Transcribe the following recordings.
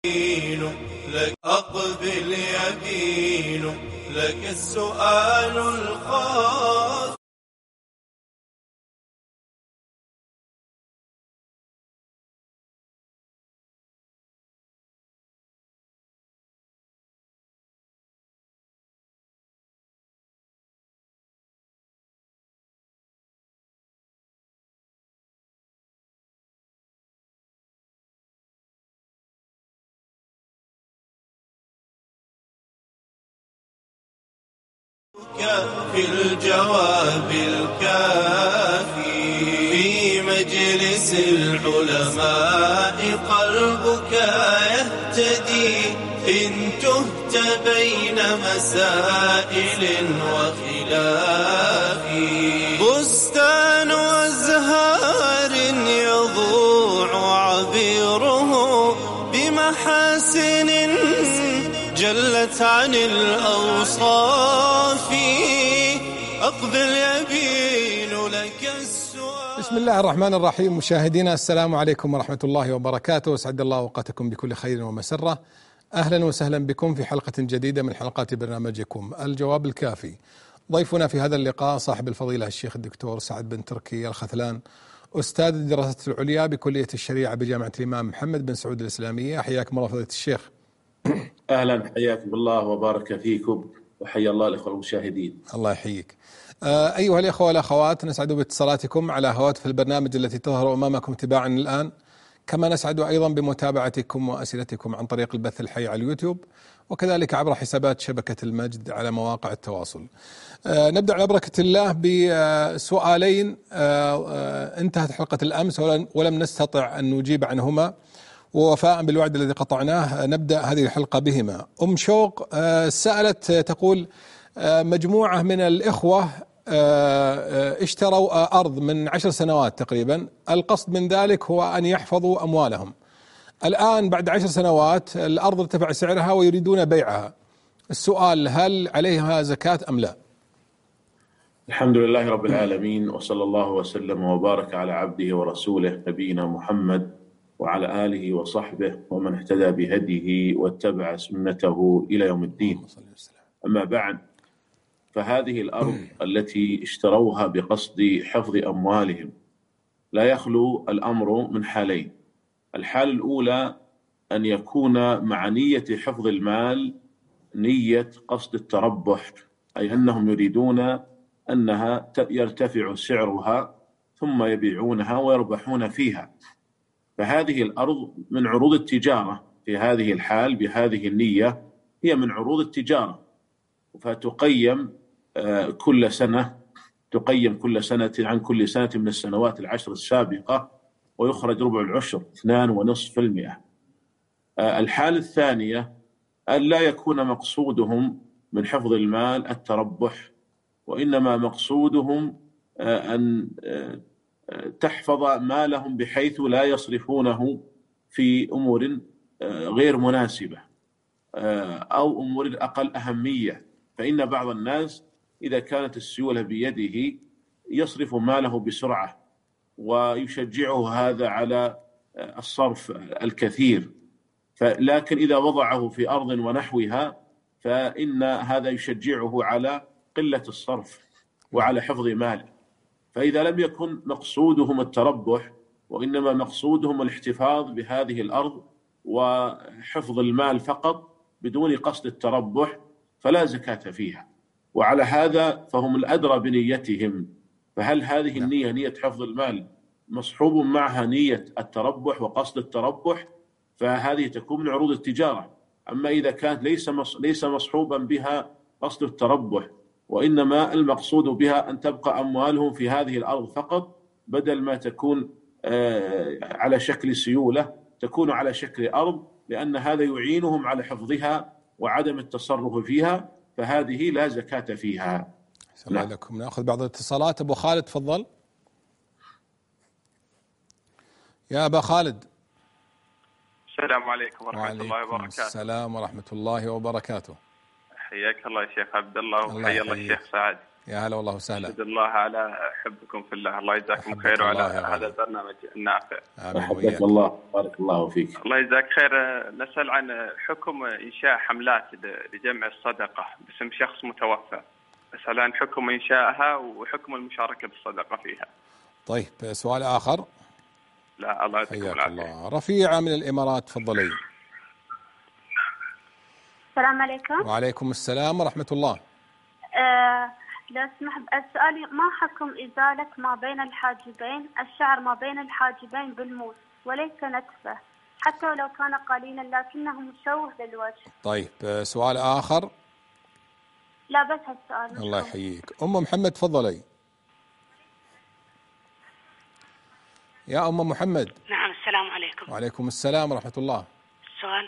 لك أقبل يمين لك السؤال الخاص. في الجواب الكافي في مجلس العلماء قلبك يهتدي إن تهت بين مسائل وخلاف. بستان أزهار يضوع عبيره بمحاسن جلت عن الأوصاف. أقبل يبين لك السؤال. بسم الله الرحمن الرحيم. مشاهدينا السلام عليكم ورحمة الله وبركاته. أسعد الله أوقاتكم بكل خير ومسرة. أهلا وسهلا بكم في حلقة جديدة من حلقات برنامجكم الجواب الكافي. ضيفنا في هذا اللقاء صاحب الفضيلة الشيخ الدكتور سعد بن تركي الخثلان، أستاذ الدراسات العليا بكلية الشريعة بجامعة الإمام محمد بن سعود الإسلامية. حياكم الله فضيلة الشيخ. أهلا، حياكم الله وبارك فيكم، وحيا الله الأخوة المشاهدين. الله يحييك. أيها الإخوة والأخوات، نسعد باتصالاتكم على هواتف البرنامج التي تظهر أمامكم تباعا الآن، كما نسعد أيضا بمتابعتكم وأسئلتكم عن طريق البث الحي على اليوتيوب، وكذلك عبر حسابات شبكة المجد على مواقع التواصل. نبدأ على بركة الله بسؤالين انتهت حلقة الأمس ولم نستطع أن نجيب عنهما، ووفاء بالوعد الذي قطعناه نبدأ هذه الحلقة بهما. أم شوق سألت تقول: مجموعة من الإخوة اشتروا أرض من 10 سنوات تقريبا، القصد من ذلك هو أن يحفظوا أموالهم. الآن بعد 10 سنوات الأرض ارتفع سعرها ويريدون بيعها. السؤال: هل عليها زكاة أم لا؟ الحمد لله رب العالمين، وصلى الله وسلم وبارك على عبده ورسوله نبينا محمد وعلى آله وصحبه ومن اهتدى بهديه واتبع سنته إلى يوم الدين. أما بعد، فهذه الأرض التي اشتروها بقصد حفظ أموالهم لا يخلو الأمر من حالين. الحالة الأولى أن يكون مع نية حفظ المال نية قصد التربح، أي أنهم يريدون أنها يرتفع سعرها ثم يبيعونها ويربحون فيها. فهذه الأرض من عروض التجارة في هذه الحال بهذه النية، هي من عروض التجارة، فتقيم كل سنة، تقيم كل سنة عن كل سنة من السنوات 10 السابقة، ويخرج ربع العشر 2.5%. الحالة الثانية أن لا يكون مقصودهم من حفظ المال التربح، وإنما مقصودهم أن تحفظ مالهم بحيث لا يصرفونه في أمور غير مناسبة أو أمور أقل أهمية. فإن بعض الناس إذا كانت السيولة بيده يصرف ماله بسرعة ويشجعه هذا على الصرف الكثير، لكن إذا وضعه في أرض ونحوها فإن هذا يشجعه على قلة الصرف وعلى حفظ ماله. فإذا لم يكن مقصودهم التربح وإنما مقصودهم الاحتفاظ بهذه الأرض وحفظ المال فقط بدون قصد التربح فلا زكاة فيها. وعلى هذا فهم الأدرى بنيتهم. فهل هذه النية نية حفظ المال مصحوب معها نية التربح وقصد التربح، فهذه تكون من عروض التجارة. أما إذا كانت ليس مصحوبا بها قصد التربح، وإنما المقصود بها أن تبقى أموالهم في هذه الأرض فقط، بدل ما تكون على شكل سيولة تكون على شكل أرض، لأن هذا يعينهم على حفظها وعدم التصرف فيها، فهذه لا زكاة فيها. السلام عليكم. نأخذ بعض الاتصالات. أبو خالد تفضل. يا أبا خالد. السلام عليكم ورحمة الله وبركاته. السلام ورحمة الله وبركاته. حياك الله يا شيخ عبد الله، وحيا الله الشيخ سعد. يا هلا والله وسهلا. أشهد الله على حبكم في الله. الله يجزاكم خير وعلى هذا البرنامج النافع. حبك الله، بارك الله فيك. الله يجزاك خير. نسأل عن حكم إنشاء حملات لجمع الصدقة باسم شخص متوفى. أسأل عن حكم إنشائها وحكم المشاركة بالصدقة فيها. طيب سؤال آخر. لا الله يعطيكم العافية. رفيعة من الإمارات، تفضلي. السلام عليكم. وعليكم السلام ورحمة الله. لو سمحت السؤال، ما حكم إزالة ما بين الحاجبين، الشعر ما بين الحاجبين بالموس وليس نتفه، حتى ولو كان قليلا لكنه مشوه للوجه؟ طيب سؤال آخر. لا بس هالسؤال. الله يحييك. أم محمد تفضلي. يا أم محمد. نعم السلام عليكم. وعليكم السلام ورحمة الله. السؤال.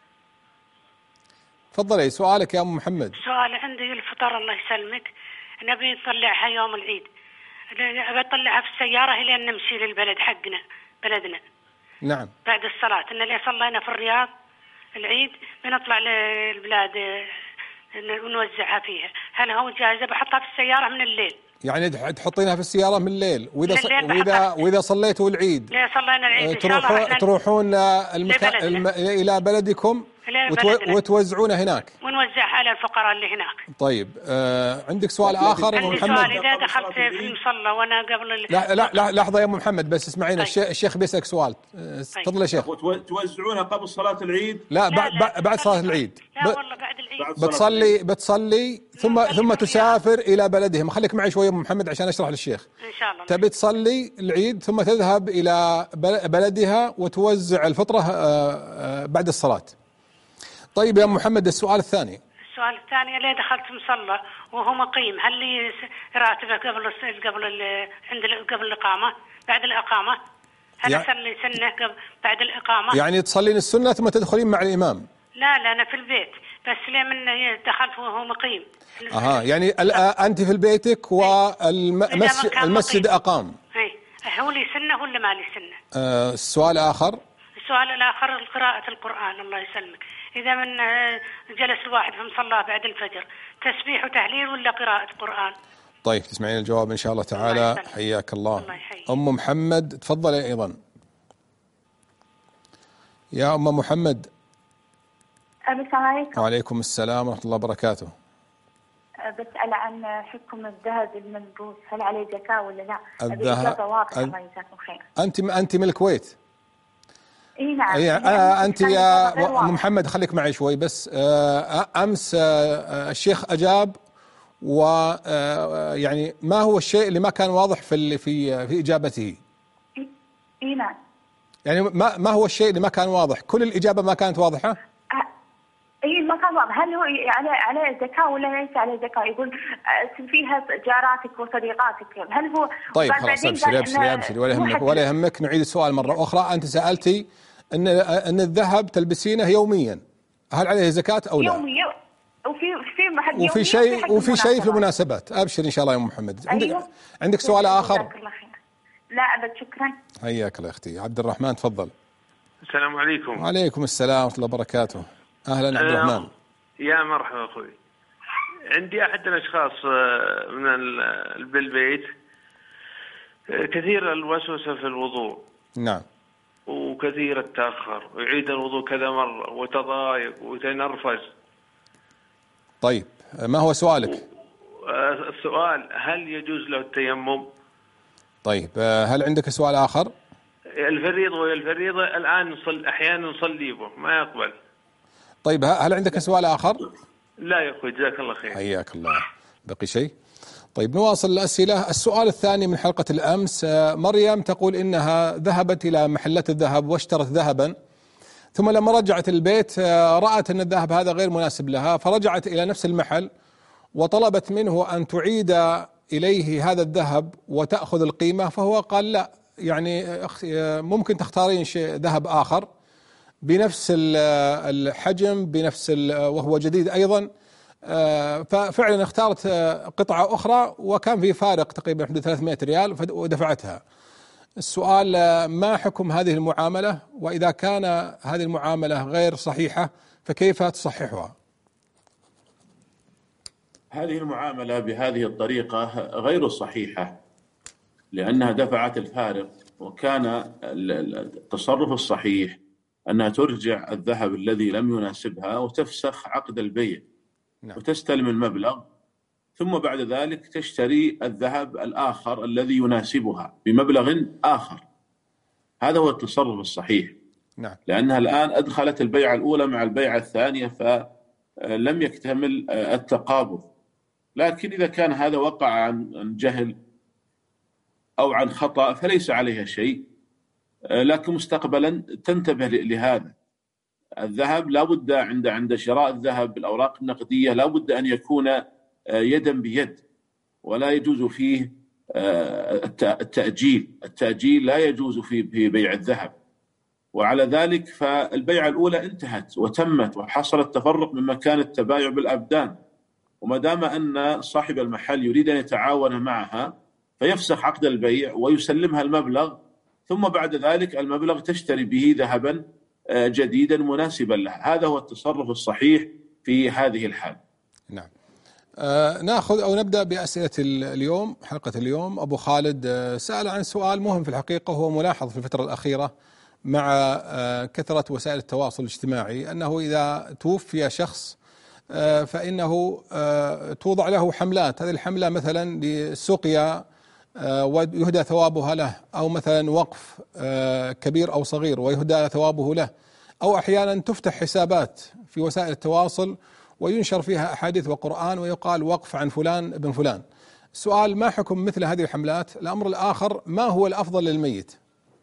تفضلي سؤالك يا أم محمد. سؤال عندي الفطر الله يسلمك، نبي نطلعها يوم العيد، بطلعها في السيارة لين نمشي للبلد حقنا بلدنا. نعم. بعد الصلاة إن اللي صلينا في الرياض العيد بنطلع للبلاد ونوزعها فيها، هل هو جائزة؟ بحطها في السيارة من الليل. يعني تحطينها في السيارة من الليل، وإذا صليتوا العيد صلينا العيد تروحون إلى بلدكم وتوزعونه هناك ونوزعها على الفقراء اللي هناك. طيب عندك سؤال آخر يا أم محمد؟ سؤال، إذا دخلت في المصلى وأنا قبل لا لحظة يا أم محمد بس اسمعينا. طيب. الشيخ بيسألك سؤال. تفضل يا شيخ. توزعونها قبل صلاة العيد؟ لا بعد صلاة العيد. لا والله بعد العيد. بتصلي ثم تسافر إلى بلدهم. خليك معي شوية يا أم محمد عشان أشرح للشيخ. إن شاء الله. تبي تصلي العيد ثم تذهب إلى بلدها وتوزع الفطرة بعد الصلاة. طيب يا محمد السؤال الثاني. السؤال الثاني، اللي دخلت مصلى وهو مقيم، هل لي راتبه قبل الإقامة بعد الإقامة؟ هل أصلي سنة بعد الإقامة؟ يعني تصلين السنة ثم تدخلين مع الإمام؟ لا أنا في البيت بس لمن دخلت وهو مقيم. يعني أنت في بيتك والمسجد أقام. هو لي سنة ولا ما لي سنة؟ السؤال الآخر. السؤال الآخر قراءة القرآن الله يسلمك، إذا من جلس الواحد في مصلاه بعد الفجر تسبيح وتهليل ولا قراءة قرآن؟ طيب تسمعين الجواب إن شاء الله تعالى. حياك الله. أم محمد تفضلي أيضا. يا أم محمد. السلام عليكم. وعليكم السلام ورحمة الله وبركاته. بسأل عن حكم الذهب المنبوس، هل عليه زكاة ولا لا؟ الذهب واضحة الله يجزاكم خير. أنت من الكويت؟ اي نعم. أنت يا أم محمد خليك معي شوي بس. أمس الشيخ أجاب، ويعني ما هو الشيء اللي ما كان واضح في إجابته؟ اي نعم. يعني ما هو الشيء اللي ما كان واضح؟ كل الإجابة ما كانت واضحة؟ اي ما كان واضح. هل هو عليه زكاة ولا ليس عليه زكاة؟ يقول فيها جاراتك وصديقاتك، هل هو؟ طيب خلاص ابشري ولا يهمك. نعيد السؤال مرة أخرى. أنت سألتي أن الذهب تلبسينه يوميا، هل عليه زكاة أو لا؟ يوميا وفي شيء في المناسبات. أبشر إن شاء الله يا أم محمد. أيوة. عندك سؤال آخر؟ لا أبد. شكرا. حياك الله أختي. عبد الرحمن تفضل. السلام عليكم. وعليكم السلام ورحمة الله وبركاته. أهلا عبد الرحمن. يا مرحبا أخوي. عندي أحد الأشخاص بالبيت كثير الوسوسة في الوضوء. نعم. وكثير التأخر ويعيد الوضوء كذا مرة وتضايق وتنرفز. طيب ما هو سؤالك؟ السؤال، هل يجوز له التيمم؟ طيب هل عندك سؤال آخر؟ الفريضة الآن أحيانا نصلي به ما يقبل. طيب هل عندك سؤال آخر؟ لا يا أخوي جزاك الله خير. حياك الله. بقي شيء؟ طيب نواصل الأسئلة. السؤال الثاني من حلقة الأمس، مريم تقول إنها ذهبت إلى محلات الذهب واشترت ذهبا، ثم لما رجعت البيت رأت أن الذهب هذا غير مناسب لها، فرجعت إلى نفس المحل وطلبت منه أن تعيد إليه هذا الذهب وتأخذ القيمة، فهو قال لا، يعني ممكن تختارين شيء ذهب آخر بنفس الحجم وهو جديد أيضا. ففعلا اختارت قطعة أخرى وكان في فارق تقريبا حدود 300 ريال ودفعتها. السؤال، ما حكم هذه المعاملة؟ وإذا كان هذه المعاملة غير صحيحة فكيف تصححها؟ هذه المعاملة بهذه الطريقة غير صحيحة، لأنها دفعت الفارق، وكان التصرف الصحيح أنها ترجع الذهب الذي لم يناسبها وتفسخ عقد البيع. نعم. وتستلم المبلغ، ثم بعد ذلك تشتري الذهب الآخر الذي يناسبها بمبلغ آخر. هذا هو التصرف الصحيح. نعم. لأنها الآن أدخلت البيعة الأولى مع البيعة الثانية، فلم يكتمل التقابض. لكن إذا كان هذا وقع عن جهل أو عن خطأ فليس عليها شيء، لكن مستقبلا تنتبه لهذا. الذهب لا بد عند شراء الذهب بالأوراق النقدية لا بد أن يكون يدا بيد، ولا يجوز فيه التأجيل لا يجوز في بيع الذهب. وعلى ذلك فالبيعة الأولى انتهت وتمت وحصل التفرق من مكان التبايع بالأبدان، وما دام أن صاحب المحل يريد أن يتعاون معها فيفسخ عقد البيع ويسلمها المبلغ، ثم بعد ذلك المبلغ تشتري به ذهبا جديدا مناسبا لها. هذا هو التصرف الصحيح في هذه الحال. نعم. نأخذ أو نبدأ بأسئلة اليوم. حلقة اليوم أبو خالد سأل عن سؤال مهم في الحقيقة، هو ملاحظ في الفترة الأخيرة مع كثرة وسائل التواصل الاجتماعي أنه إذا توفي شخص فإنه توضع له حملات. هذه الحملة مثلا للسقيا ويهدى ثوابها له، أو مثلا وقف كبير أو صغير ويهدى ثوابه له، أو أحيانا تفتح حسابات في وسائل التواصل وينشر فيها أحاديث وقرآن ويقال وقف عن فلان ابن فلان. السؤال: ما حكم مثل هذه الحملات؟ الأمر الآخر: ما هو الأفضل للميت؟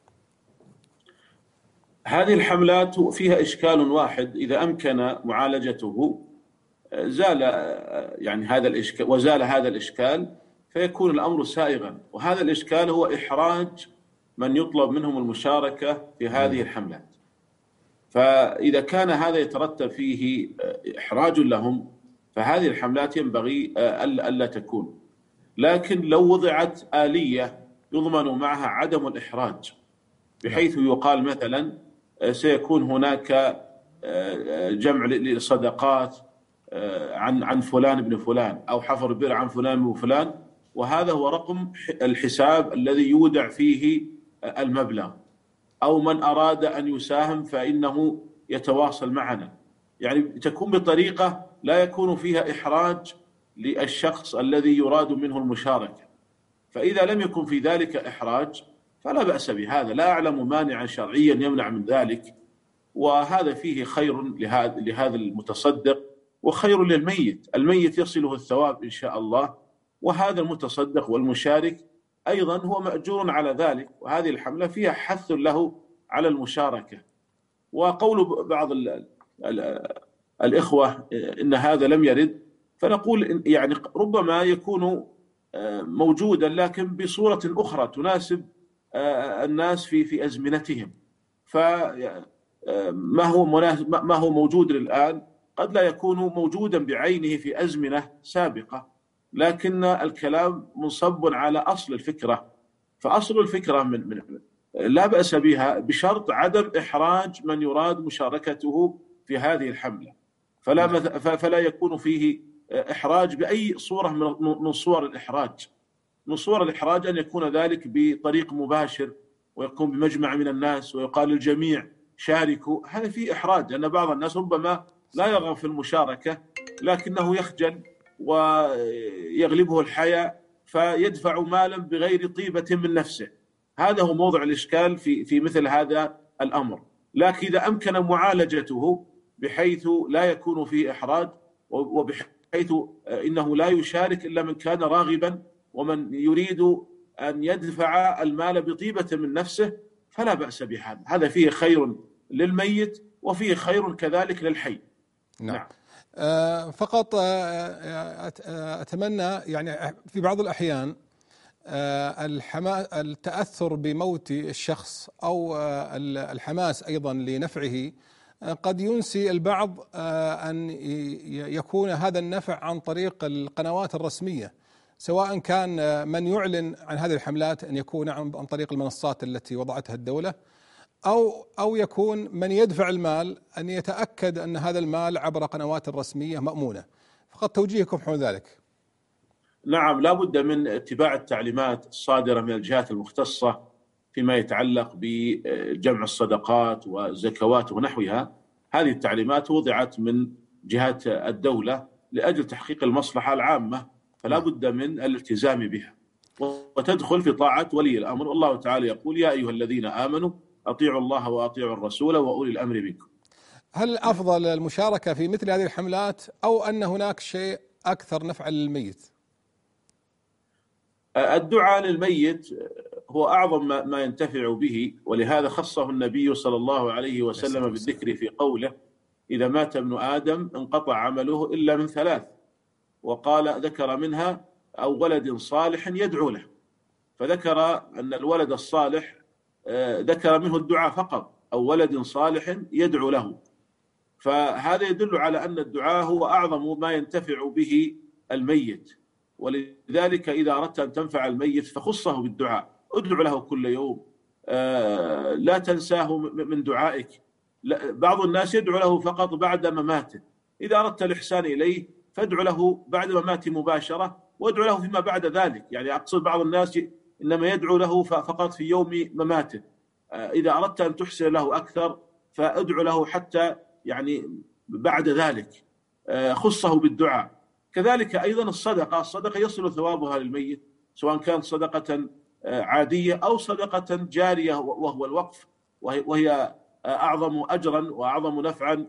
هذه الحملات فيها إشكال واحد، إذا أمكن معالجته زال يعني هذا الإشكال، وزال هذا الإشكال فيكون الأمر سائغا. وهذا الإشكال هو إحراج من يطلب منهم المشاركة في هذه الحملات. فإذا كان هذا يترتب فيه إحراج لهم فهذه الحملات ينبغي ألا تكون. لكن لو وضعت آلية يضمن معها عدم الإحراج، بحيث يقال مثلا سيكون هناك جمع للصدقات عن فلان ابن فلان، أو حفر بئر عن فلان ابن فلان، وهذا هو رقم الحساب الذي يودع فيه المبلغ، أو من أراد أن يساهم فإنه يتواصل معنا. يعني تكون بطريقة لا يكون فيها إحراج للشخص الذي يراد منه المشاركة. فإذا لم يكن في ذلك إحراج فلا بأس بهذا، لا أعلم مانعا شرعيا يمنع من ذلك. وهذا فيه خير لهذا المتصدق وخير للميت، الميت يصله الثواب إن شاء الله، وهذا المتصدق والمشارك أيضا هو مأجور على ذلك. وهذه الحملة فيها حث له على المشاركة. وقول بعض الإخوة إن هذا لم يرد، فنقول يعني ربما يكون موجودا لكن بصورة أخرى تناسب الناس في أزمنتهم. فما هو موجود الآن قد لا يكون موجودا بعينه في أزمنة سابقة، لكن الكلام منصب على أصل الفكرة. فأصل الفكرة من لا بأس بها بشرط عدم إحراج من يراد مشاركته في هذه الحملة. فلا يكون فيه إحراج بأي صورة من صور الإحراج. من صور الإحراج أن يكون ذلك بطريق مباشر ويقوم بمجمع من الناس ويقال للجميع شاركوا. هذا فيه إحراج، لأن بعض الناس ربما لا يرغب في المشاركة لكنه يخجل ويغلبه الحياء فيدفع مالا بغير طيبة من نفسه. هذا هو موضع الإشكال في مثل هذا الأمر. لكن إذا أمكن معالجته بحيث لا يكون فيه إحراج، وبحيث إنه لا يشارك إلا من كان راغبا ومن يريد أن يدفع المال بطيبة من نفسه، فلا بأس بهذا. هذا فيه خير للميت وفيه خير كذلك للحي. نعم. فقط أتمنى يعني في بعض الأحيان التأثر بموت الشخص أو الحماس أيضا لنفعه قد ينسي البعض أن يكون هذا النفع عن طريق القنوات الرسمية، سواء كان من يعلن عن هذه الحملات أن يكون عن طريق المنصات التي وضعتها الدولة، أو يكون من يدفع المال أن يتأكد أن هذا المال عبر قنوات رسمية مأمونة. فقط توجيهكم حول ذلك. نعم، لا بد من اتباع التعليمات الصادرة من الجهات المختصة فيما يتعلق بجمع الصدقات والزكوات ونحوها. هذه التعليمات وضعت من جهات الدولة لأجل تحقيق المصلحة العامة، فلا بد من الالتزام بها وتدخل في طاعة ولي الأمر. والله تعالى يقول: يا أيها الذين آمنوا أطيعوا الله وأطيعوا الرسول وأولي الأمر منكم. هل أفضل المشاركة في مثل هذه الحملات أو أن هناك شيء أكثر نفعا للميت؟ الدعاء للميت هو أعظم ما ينتفع به، ولهذا خصه النبي صلى الله عليه وسلم بالذكر في قوله: إذا مات ابن آدم انقطع عمله إلا من ثلاث. وقال ذكر منها: أو ولد صالح يدعو له، فذكر أن الولد الصالح ذكر منه الدعاء فقط، أو ولد صالح يدعو له. فهذا يدل على أن الدعاء هو أعظم ما ينتفع به الميت، ولذلك إذا أردت أن تنفع الميت فخصه بالدعاء، ادعو له كل يوم، لا تنساه من دعائك. بعض الناس يدعو له فقط بعد مماته. إذا أردت الإحسان إليه فادعو له بعد مماته مباشرة، وادعو له فيما بعد ذلك. يعني أقصد بعض الناس إنما يدعو له فقط في يوم مماته. إذا أردت أن تحسن له أكثر فادعو له حتى يعني بعد ذلك، خصه بالدعاء. كذلك أيضا الصدقة يصل ثوابها للميت، سواء كانت صدقة عادية أو صدقة جارية وهو الوقف، وهي أعظم أجرا وأعظم نفعا،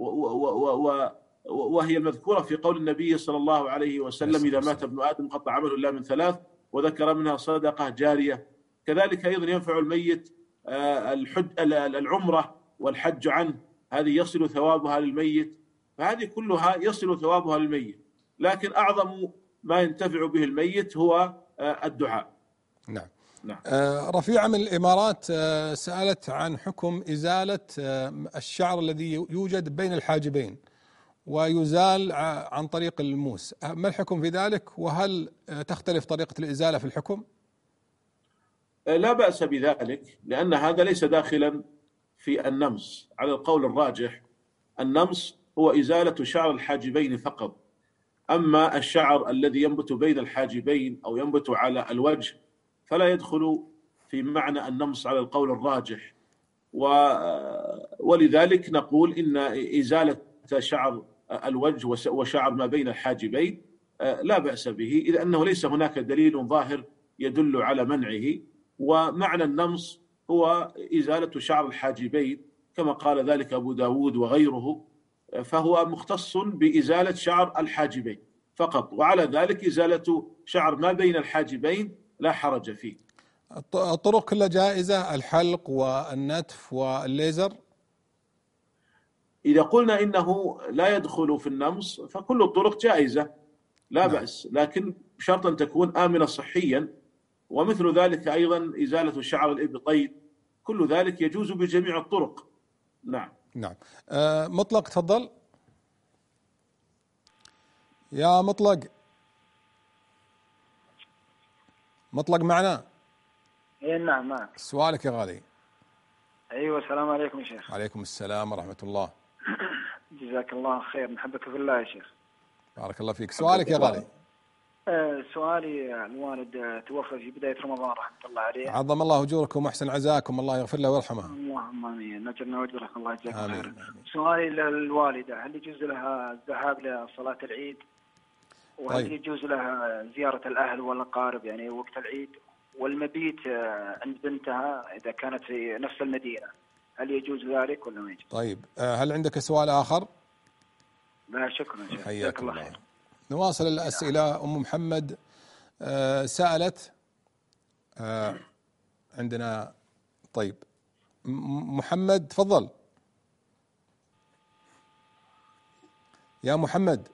وهي المذكورة في قول النبي صلى الله عليه وسلم: إذا مات ابن آدم قطع عمله إلا من ثلاث، وذكر منها صدقة جارية. كذلك أيضا ينفع الميت العمرة والحج عنه، هذه يصل ثوابها للميت. فهذه كلها يصل ثوابها للميت، لكن أعظم ما ينتفع به الميت هو الدعاء. نعم. رفيعة من الإمارات سألت عن حكم إزالة الشعر الذي يوجد بين الحاجبين ويزال عن طريق الموس، ما الحكم في ذلك؟ وهل تختلف طريقة الإزالة في الحكم؟ لا بأس بذلك، لأن هذا ليس داخلا في النمس. على القول الراجح النمس هو إزالة شعر الحاجبين فقط، أما الشعر الذي ينبت بين الحاجبين أو ينبت على الوجه فلا يدخل في معنى النمس على القول الراجح. ولذلك نقول إن إزالة شعر الوجه وشعر ما بين الحاجبين لا بأس به، إذ أنه ليس هناك دليل ظاهر يدل على منعه. ومعنى النمس هو إزالة شعر الحاجبين كما قال ذلك أبو داود وغيره، فهو مختص بإزالة شعر الحاجبين فقط، وعلى ذلك إزالة شعر ما بين الحاجبين لا حرج فيه. الطرق كلها جائزة، الحلق والنتف والليزر؟ إذا قلنا إنه لا يدخل في النمس فكل الطرق جائزة لا بأس، لكن بشرط أن تكون آمنة صحيا. ومثل ذلك أيضا إزالة شعر الإبطين، كل ذلك يجوز بجميع الطرق. نعم. مطلق تفضل يا مطلق معنا؟ اي نعم معك. سؤالك يا غالي. ايوه السلام عليكم يا شيخ. عليكم السلام ورحمة الله. جزاك الله خير، نحبك في الله يا شيخ. بارك الله فيك. سؤالك يا غالي. سؤالي، الوالد توفى في بداية رمضان رحمة الله عليه. عظم الله أجوركم وأحسن عزاكم، الله يغفر له ويرحمه. اللهم آمين. نجرنا وأجرك الله يجزاك خير. سؤالي للوالدة، هل يجوز لها الذهاب لصلاة العيد؟ وهل يجوز لها زيارة الأهل والأقارب يعني وقت العيد؟ والمبيت عند بنتها إذا كانت في نفس المدينة، هل يجوز ذلك ولا ما يجوز؟ طيب، هل عندك سؤال آخر؟ لا شكرا شيخ. حياك الله. خير. نواصل الأسئلة. أم محمد سألت عندنا. طيب محمد تفضل يا محمد.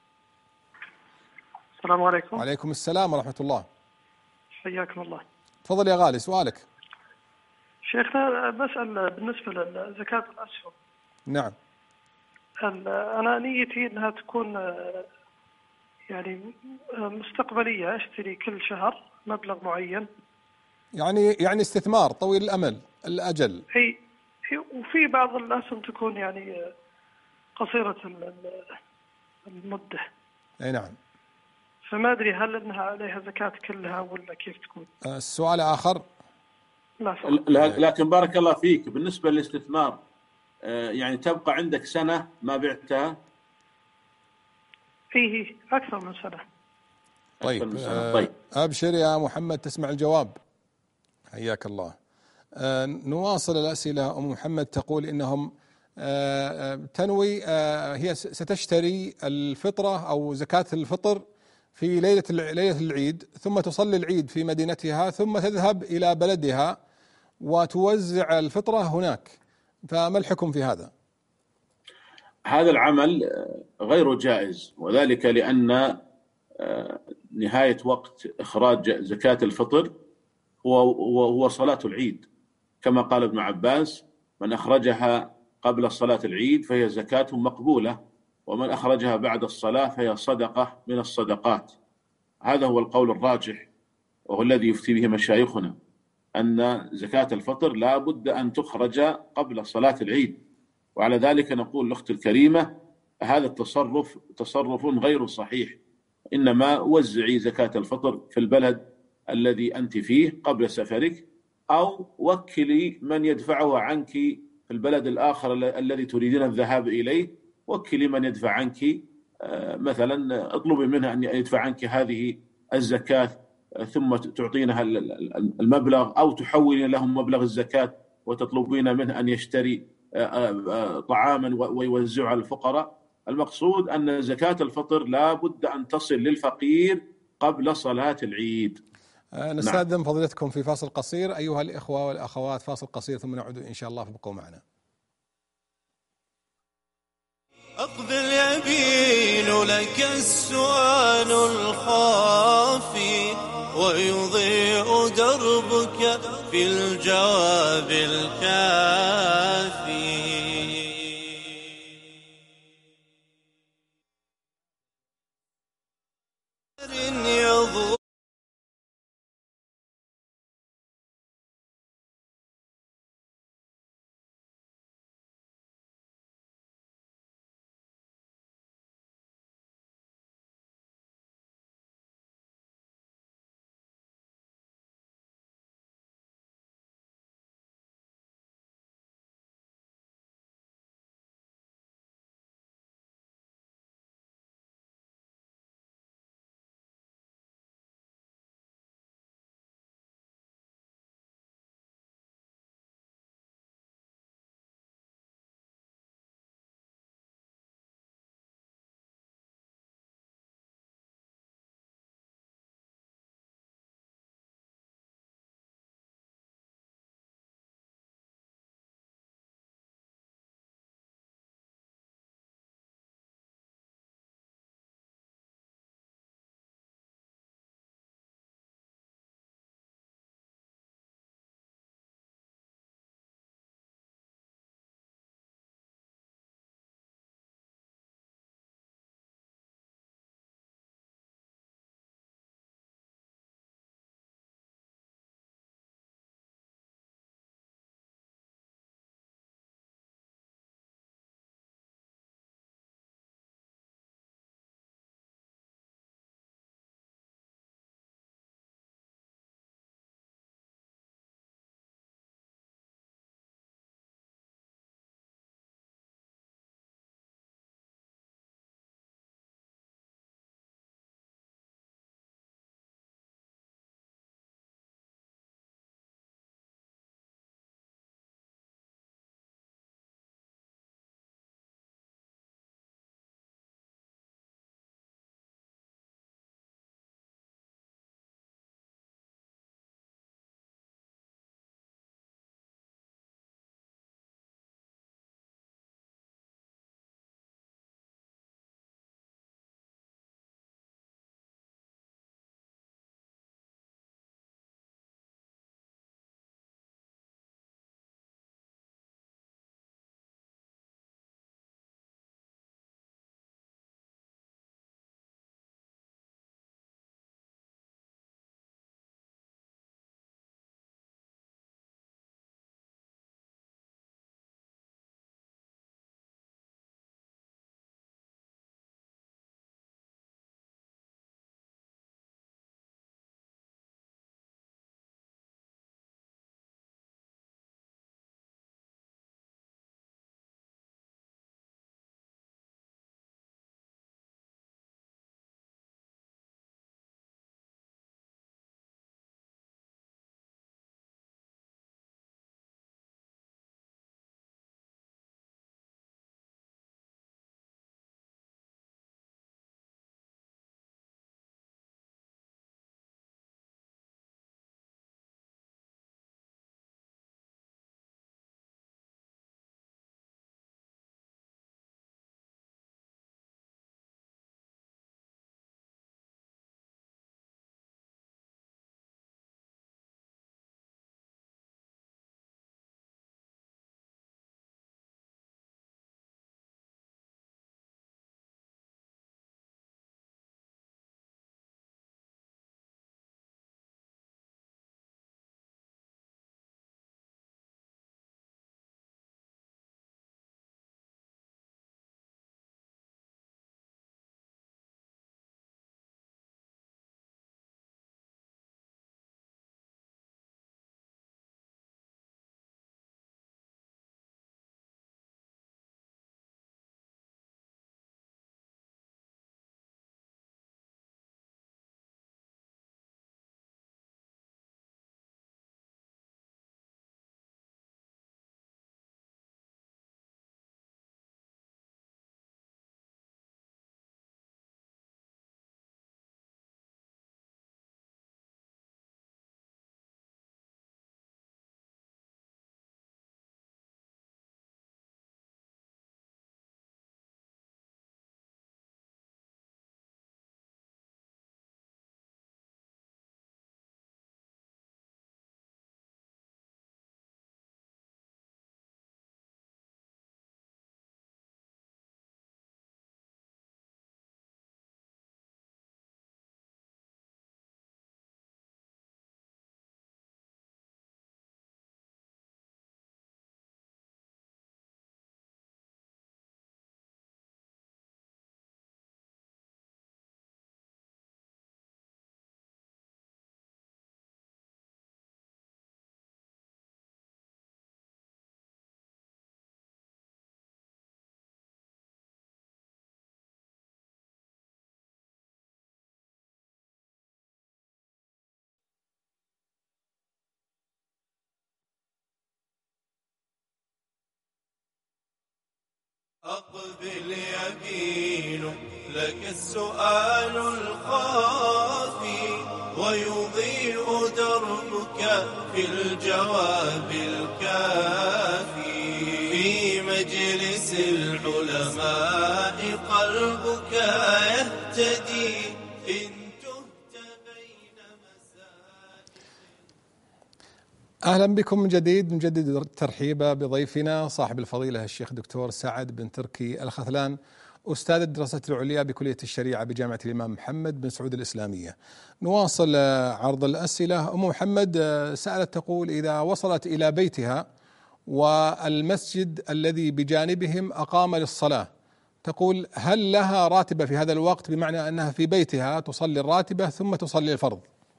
السلام عليكم. وعليكم السلام ورحمة الله. حياكم الله. تفضل يا غالي سؤالك. شيخنا بسأل بالنسبة لزكاة الأسهم. نعم. أنا نيتي أنها تكون يعني مستقبلية، أشتري كل شهر مبلغ معين، يعني استثمار طويل الأجل. هي وفي بعض الأسهم تكون يعني قصيرة المدة. أي نعم. فما أدري هل أنها عليها زكاة كلها ولا كيف تكون؟ السؤال آخر. لا لكن بارك الله فيك، بالنسبة للاستثمار يعني تبقى عندك سنة ما بعتها؟ فيه أكثر من سنة. طيب. طيب أبشر يا محمد، تسمع الجواب. حياك الله. نواصل الأسئلة. أم محمد تقول إنهم تنوي هي ستشتري الفطرة أو زكاة الفطر في ليلة العيد، ثم تصلي العيد في مدينتها، ثم تذهب إلى بلدها وتوزع الفطرة هناك، فما الحكم في هذا؟ هذا العمل غير جائز، وذلك لأن نهاية وقت إخراج زكاة الفطر هو صلاة العيد، كما قال ابن عباس: من أخرجها قبل صلاة العيد فهي زكاة مقبولة، ومن أخرجها بعد الصلاة فهي صدقة من الصدقات. هذا هو القول الراجح، وهو الذي يفتي به مشايخنا، أن زكاة الفطر لا بد أن تخرج قبل صلاة العيد. وعلى ذلك نقول لأخت الكريمة: هذا التصرف تصرف غير صحيح، إنما وزعي زكاة الفطر في البلد الذي أنت فيه قبل سفرك، أو وكلي من يدفعه عنك في البلد الآخر الذي تريدين الذهاب إليه، وكلي من يدفع عنك، مثلا اطلبي منه أن يدفع عنك هذه الزكاة، ثم تعطينها المبلغ، أو تحولين لهم مبلغ الزكاة وتطلبين منه أن يشتري طعاما ويوزعه على الفقراء. المقصود أن زكاة الفطر لا بد أن تصل للفقير قبل صلاة العيد. نستأذن فضيلتكم في فاصل قصير أيها الإخوة والأخوات، فاصل قصير ثم نعود إن شاء الله، فابقوا معنا. أقبل يبين لك السؤال الخافي، ويضيء دربك في الجواب الكافي. أقبل يمين لك السؤال الخافي ويضيء دربك في الجواب الكافي في مجلس العلماء قلبك يهتدي إن تهت بين مساجد. أهلا بكم من جديد، نجدد الترحيب بضيفنا صاحب الفضيلة الشيخ دكتور سعد بن تركي الخذلان، أستاذ الدراسات العليا بكلية الشريعة بجامعة الإمام محمد بن سعود الإسلامية. نواصل عرض الأسئلة. أم محمد سألت تقول: إذا وصلت إلى بيتها والمسجد الذي بجانبهم أقام للصلاة، تقول هل لها راتبة في هذا الوقت، بمعنى أنها في بيتها تصلي الراتبة ثم تصلي الفرض؟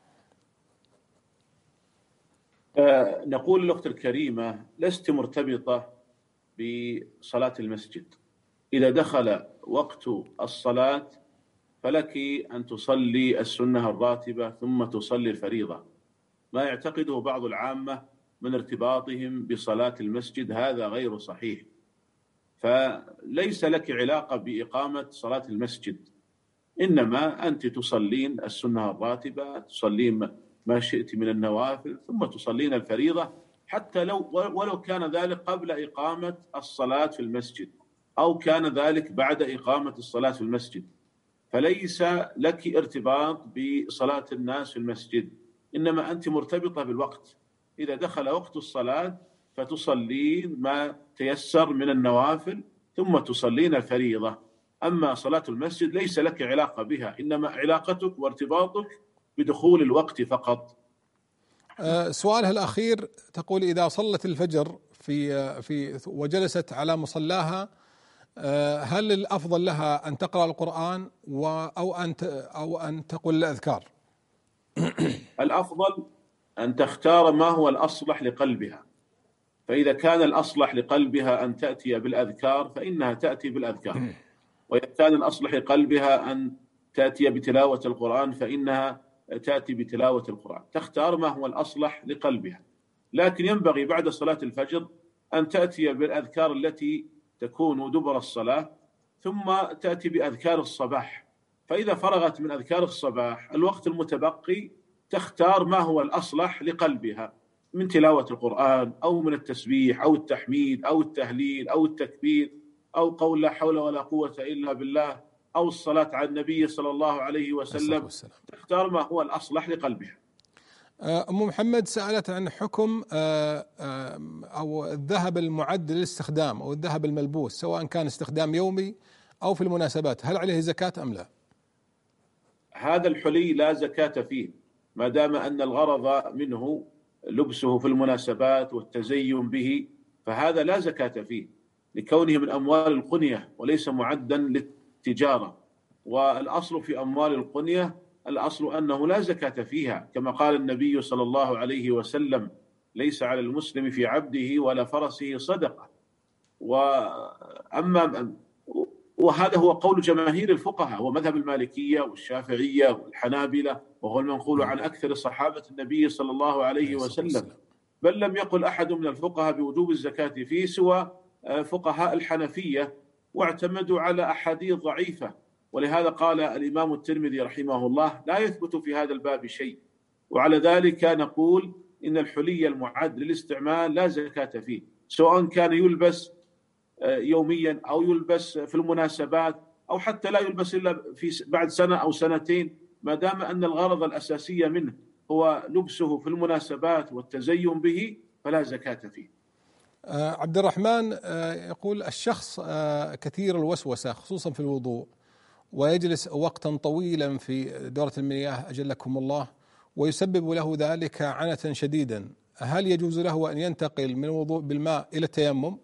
نقول الأخت الكريمة: لست مرتبطة بصلاة المسجد. إذا دخل وقت الصلاة فلك أن تصلي السنة الراتبة ثم تصلي الفريضة. ما يعتقده بعض العامة من ارتباطهم بصلاة المسجد هذا غير صحيح، فليس لك علاقة بإقامة صلاة المسجد، إنما أنت تصلين السنة الراتبة، تصلين ما شئت من النوافل، ثم تصلين الفريضة، حتى ولو كان ذلك قبل إقامة الصلاة في المسجد أو كان ذلك بعد إقامة الصلاة في المسجد. فليس لك ارتباط بصلاة الناس في المسجد، إنما أنت مرتبطة بالوقت. إذا دخل وقت الصلاة فتصلين ما تيسر من النوافل ثم تصلين الفريضة. أما صلاة المسجد ليس لك علاقة بها، إنما علاقتك وارتباطك بدخول الوقت فقط. سؤالها الأخير تقول: إذا صلت الفجر في وجلست على مصلاها، هل الأفضل لها أن تقرأ القرآن أو أن تقول الأذكار؟ الأفضل أن تختار ما هو الأصلح لقلبها، فإذا كان الأصلح لقلبها أن تأتي بالأذكار فإنها تأتي بالأذكار، وإذا كان الأصلح لقلبها أن تأتي بتلاوة القرآن فإنها تأتي بتلاوة القرآن. تختار ما هو الأصلح لقلبها، لكن ينبغي بعد صلاة الفجر أن تأتي بالأذكار التي تكون دبر الصلاة، ثم تأتي بأذكار الصباح. فإذا فرغت من أذكار الصباح الوقت المتبقي تختار ما هو الأصلح لقلبها من تلاوة القرآن أو من التسبيح أو التحميد أو التهليل أو التكبير أو قول لا حول ولا قوة إلا بالله أو الصلاة على النبي صلى الله عليه وسلم. تختار ما هو الأصلح لقلبها. أم محمد سألت عن حكم أو الذهب المعد للاستخدام أو الذهب الملبوس، سواء كان استخدام يومي أو في المناسبات، هل عليه زكاة أم لا؟ هذا الحلي لا زكاة فيه ما دام أن الغرض منه لبسه في المناسبات والتزين به، فهذا لا زكاة فيه لكونه من أموال القنية وليس معدا للتجارة. والأصل في أموال القنية الأصل أنه لا زكاة فيها، كما قال النبي صلى الله عليه وسلم: ليس على المسلم في عبده ولا فرسه صدقة. وهذا هو قول جماهير الفقهاء ومذهب المالكية والشافعية والحنابلة، وهو المنقول عن أكثر صحابة النبي صلى الله عليه وسلم. بل لم يقل أحد من الفقهاء بوجوب الزكاة فيه سوى فقهاء الحنفية، واعتمدوا على أحاديث ضعيفة. ولهذا قال الإمام الترمذي رحمه الله: لا يثبت في هذا الباب شيء. وعلى ذلك نقول إن الحلي المعد للاستعمال لا زكاة فيه، سواء كان يلبس يوميا أو يلبس في المناسبات أو حتى لا يلبس إلا بعد سنة أو سنتين، ما دام أن الغرض الأساسية منه هو لبسه في المناسبات والتزين به فلا زكاة فيه. عبد الرحمن يقول: الشخص كثير الوسوسة خصوصا في الوضوء، ويجلس وقتا طويلا في دورة المياه أجلكم الله، ويسبب له ذلك عنة شديدا، هل يجوز له أن ينتقل من الوضوء بالماء إلى التيمم؟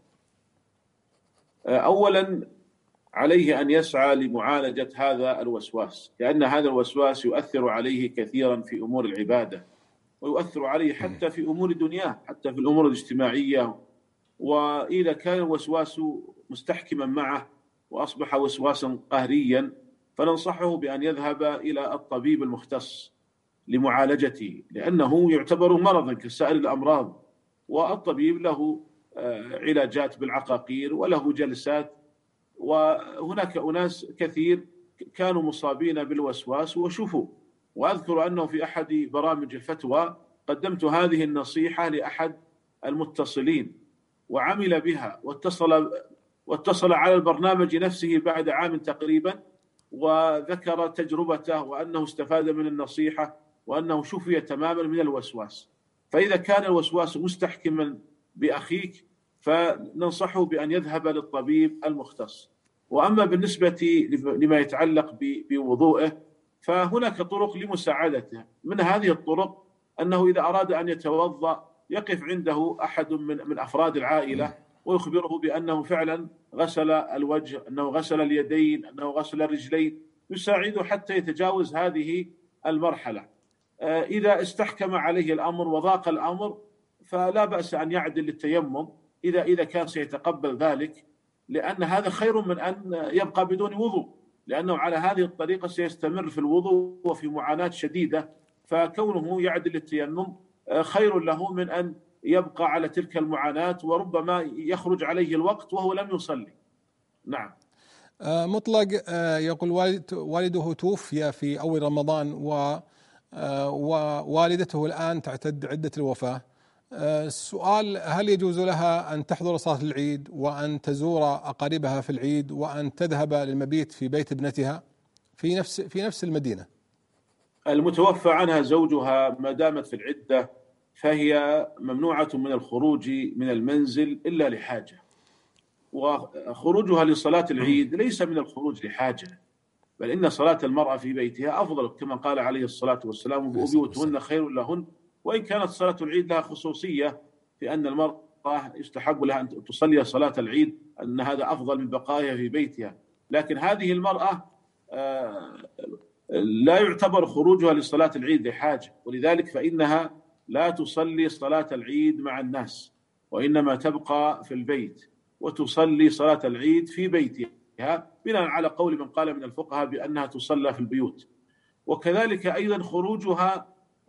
أولا عليه أن يسعى لمعالجة هذا الوسواس، لأن هذا الوسواس يؤثر عليه كثيرا في أمور العبادة، ويؤثر عليه حتى في أمور دنياه، حتى في الأمور الاجتماعية. وإذا كان الوسواس مستحكما معه وأصبح وسواسا قهريا فننصحه بأن يذهب إلى الطبيب المختص لمعالجته، لأنه يعتبر مرضا كسائر الأمراض، والطبيب له علاجات بالعقاقير وله جلسات وهناك أناس كثير كانوا مصابين بالوسواس وشفوا. وأذكر أنه في أحد برامج الفتوى قدمت هذه النصيحة لأحد المتصلين وعمل بها، واتصل على البرنامج نفسه بعد عام تقريبا وذكر تجربته وأنه استفاد من النصيحة وأنه شفي تماما من الوسواس. فإذا كان الوسواس مستحكما بأخيك فننصحه بأن يذهب للطبيب المختص. وأما بالنسبة لما يتعلق بوضوءه فهناك طرق لمساعدته. من هذه الطرق أنه إذا أراد أن يتوضأ يقف عنده أحد من أفراد العائلة ويخبره بأنه فعلا غسل الوجه، أنه غسل اليدين، أنه غسل الرجلين، يساعده حتى يتجاوز هذه المرحلة. إذا استحكم عليه الأمر وضاق الأمر فلا بأس أن يعدل للتيمم إذا كان سيتقبل ذلك، لأن هذا خير من أن يبقى بدون وضوء، لأنه على هذه الطريقة سيستمر في الوضوء وفي معاناة شديدة. فكونه يعدل للتيمم خير له من أن يبقى على تلك المعاناة وربما يخرج عليه الوقت وهو لم يصلي. نعم. مطلق يقول والده توفي في أول رمضان ووالدته الآن تعتد عدة الوفاة. السؤال: هل يجوز لها أن تحضر صلاة العيد وأن تزور أقاربها في العيد وأن تذهب للمبيت في بيت ابنتها في نفس المدينة؟ المتوفى عنها زوجها ما دامت في العدة فهي ممنوعة من الخروج من المنزل إلا لحاجة، وخروجها لصلاة العيد ليس من الخروج لحاجة، بل إن صلاة المرأة في بيتها أفضل، كما قال عليه الصلاة والسلام: وبيوتهن خير لهن. وإن كانت صلاة العيد لها خصوصية في أن المرأة يستحب لها أن تصلي صلاة العيد، أن هذا أفضل من بقائها في بيتها، لكن هذه المرأة لا يعتبر خروجها لصلاة العيد لحاجة، ولذلك فإنها لا تصلي صلاة العيد مع الناس، وإنما تبقى في البيت وتصلي صلاة العيد في بيتها، بناء على قول من قال من الفقهاء بأنها تصلى في البيوت. وكذلك أيضا خروجها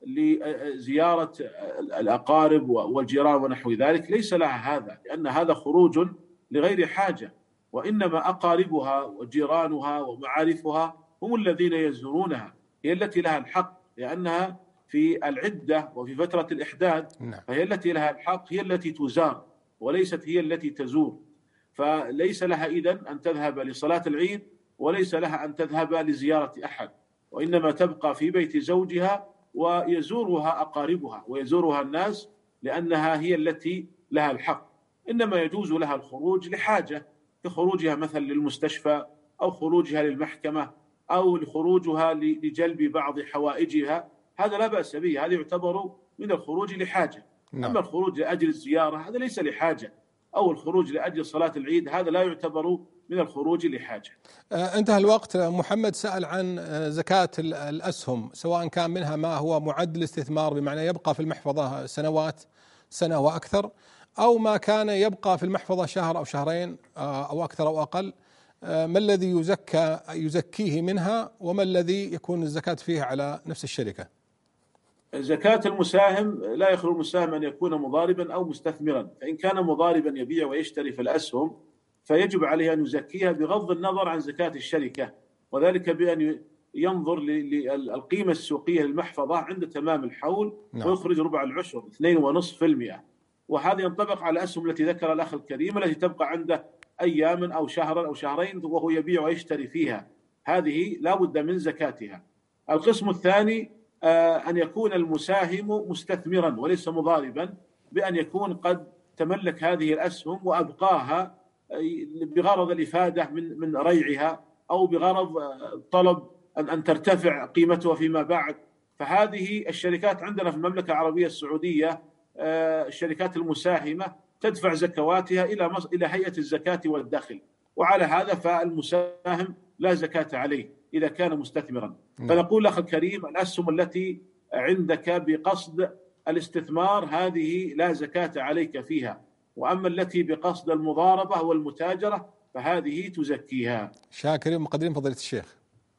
لزيارة الأقارب والجيران ونحو ذلك ليس لها هذا، لأن هذا خروج لغير حاجة، وإنما أقاربها وجيرانها ومعارفها هم الذين يزورونها، هي التي لها الحق، لأنها في العدة وفي فترة الإحداث فهي التي لها الحق، هي التي تزار وليست هي التي تزور. فليس لها إذن أن تذهب لصلاة العيد وليس لها أن تذهب لزيارة أحد، وإنما تبقى في بيت زوجها ويزورها أقاربها ويزورها الناس، لأنها هي التي لها الحق. إنما يجوز لها الخروج لحاجة، كخروجها مثلا للمستشفى أو خروجها للمحكمة أو خروجها لجلب بعض حوائجها، هذا لا بأس به، هذا يعتبر من الخروج لحاجة. أما الخروج لأجل الزيارة هذا ليس لحاجة، أو الخروج لأجل صلاة العيد هذا لا يعتبر من الخروج لحاجة. انتهى الوقت. محمد سأل عن زكاة الأسهم، سواء كان منها ما هو معدل استثمار بمعنى يبقى في المحفظة سنة وأكثر، أو ما كان يبقى في المحفظة شهر أو شهرين أو أكثر أو أقل، ما الذي يزكيه منها وما الذي يكون الزكاة فيه على نفس الشركة؟ زكاة المساهم لا يخلو المساهم أن يكون مضاربا أو مستثمرا، فإن كان مضاربا يبيع ويشتري في الأسهم فيجب عليه أن يزكيها بغض النظر عن زكاة الشركة، وذلك بأن ينظر للقيمة السوقية للمحفظة عند تمام الحول ويخرج ربع العشر 2.5%، وهذا ينطبق على الأسهم التي ذكر الأخ الكريم التي تبقى عنده أيام أو شهرا أو شهرين وهو يبيع ويشتري فيها، هذه لا بد من زكاتها. القسم الثاني أن يكون المساهم مستثمرا وليس مضاربا، بأن يكون قد تملك هذه الأسهم وأبقاها بغرض الإفادة من ريعها أو بغرض طلب أن ترتفع قيمتها فيما بعد. فهذه الشركات عندنا في المملكة العربية السعودية الشركات المساهمة تدفع زكواتها إلى هيئة الزكاة والدخل، وعلى هذا فالمساهم لا زكاة عليه إذا كان مستثمرا. فنقول أخي الكريم الأسهم التي عندك بقصد الاستثمار هذه لا زكاة عليك فيها، وأما التي بقصد المضاربة والمتاجرة فهذه تزكيها. شاكرين مقدرين فضيلة الشيخ،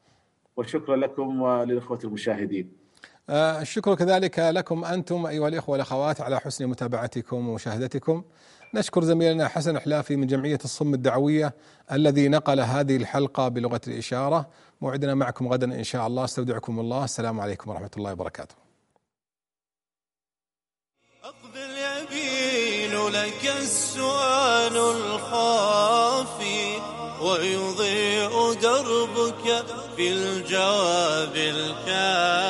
وشكرا لكم وللإخوة المشاهدين. الشكر كذلك لكم أنتم أيها الإخوة والأخوات على حسن متابعتكم ومشاهدتكم. نشكر زميلنا حسن حلافي من جمعية الصم الدعوية الذي نقل هذه الحلقة بلغة الإشارة. موعدنا معكم غدا إن شاء الله. استودعكم الله. السلام عليكم ورحمة الله وبركاته. أقبل يبين لك السؤال الخافي ويضيء دربك في الجواب الكافي.